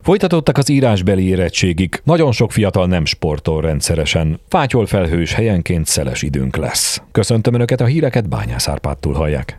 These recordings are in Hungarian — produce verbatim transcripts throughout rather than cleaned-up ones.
Folytatottak az írásbeli érettségig. Nagyon sok fiatal nem sportol rendszeresen. Fátyol felhős, helyenként szeles időnk lesz. Köszöntöm Önöket, a híreket Bányász Árpádtól hallják.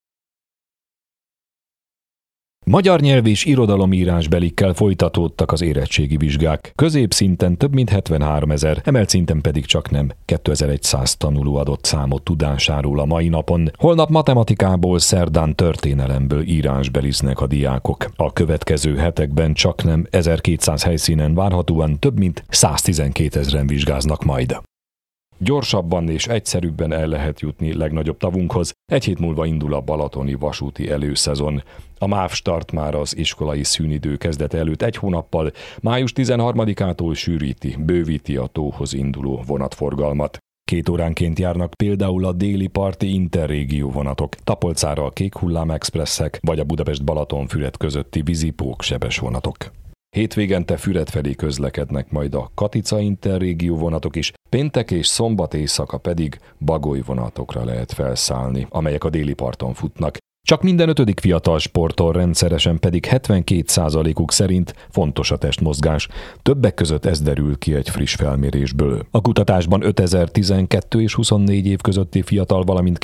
Magyar nyelv és irodalomírásbelikkel folytatódtak az érettségi vizsgák. Középszinten több mint hetvenháromezer, emelt szinten pedig csaknem kétezer-száz tanuló adott számot tudásáról a mai napon. Holnap matematikából, szerdán történelemből írásbeliznek a diákok. A következő hetekben csaknem ezerkétszáz helyszínen várhatóan több mint száztizenkétezren vizsgáznak majd. Gyorsabban és egyszerűbben el lehet jutni legnagyobb tavunkhoz. Egy hét múlva indul a balatoni vasúti előszezon. A MÁV Start már az iskolai szünidő kezdete előtt egy hónappal, május tizenharmadikától sűríti, bővíti a tóhoz induló vonatforgalmat. Két óránként járnak például a déli parti interrégió vonatok, Tapolcára a Kék Hullám Expresszek, vagy a Budapest-Balatonfüred közötti vízipók sebes vonatok. Hétvégente Füred felé közlekednek majd a Katica interrégió vonatok is, péntek és szombat éjszaka pedig Bagoly vonatokra lehet felszállni, amelyek a déli parton futnak. Csak minden ötödik fiatal sportol rendszeresen, pedig hetvenkét százalékuk szerint fontos a testmozgás. Többek között ez derül ki egy friss felmérésből. A kutatásban ötezer-tizenkettő és huszonnégy év közötti fiatal, valamint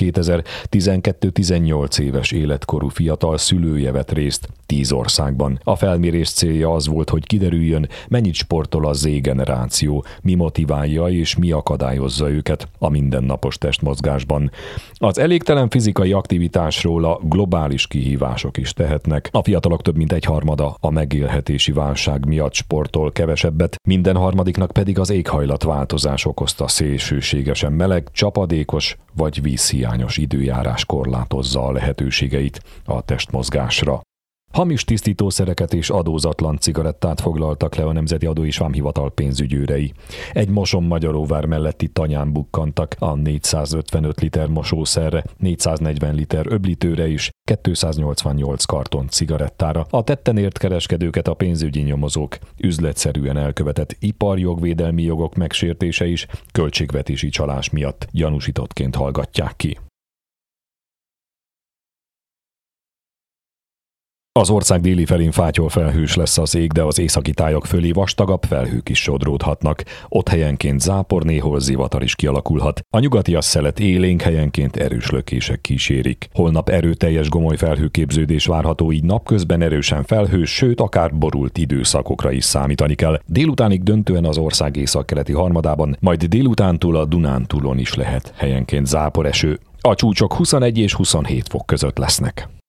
kétezer-tizenkettő-tizennyolc éves életkorú fiatal szülője vett részt tíz országban. A felmérés célja az volt, hogy kiderüljön, mennyit sportol a Z-generáció, mi motiválja és mi akadályozza őket a mindennapos testmozgásban. Az elégtelen fizikai aktivitásról a globális kihívások is tehetnek. A fiatalok több mint egyharmada a megélhetési válság miatt sportol kevesebbet, minden harmadiknak pedig az éghajlatváltozás okozta szélsőségesen meleg, csapadékos vagy vízhiányos időjárás korlátozza a lehetőségeit a testmozgásra. Hamis tisztítószereket és adózatlan cigarettát foglaltak le a Nemzeti Adó és Vámhivatal pénzügyőrei. Egy Moson-Magyaróvár melletti tanyán bukkantak a négyszázötvenöt liter mosószerre, négyszáznegyven liter öblítőre és kétszáznyolcvannyolc karton cigarettára. A tetten ért kereskedőket a pénzügyi nyomozók üzletszerűen elkövetett iparjogvédelmi jogok megsértése is költségvetési csalás miatt gyanúsítottként hallgatják ki. Az ország déli felén fátyol felhős lesz az ég, de az északi tájak fölé vastagabb felhők is sodródhatnak. Ott helyenként zápor, néhol zivatar is kialakulhat. A nyugatias szelet élénk, helyenként erős lökések kísérik. Holnap erőteljes gomoly felhőképződés várható, így napközben erősen felhős, sőt akár borult időszakokra is számítani kell. Délutánig döntően az ország északkeleti harmadában, majd délutántól a Dunántúlon is lehet helyenként záporeső. A csúcsok huszonegy és huszonhét fok között lesznek.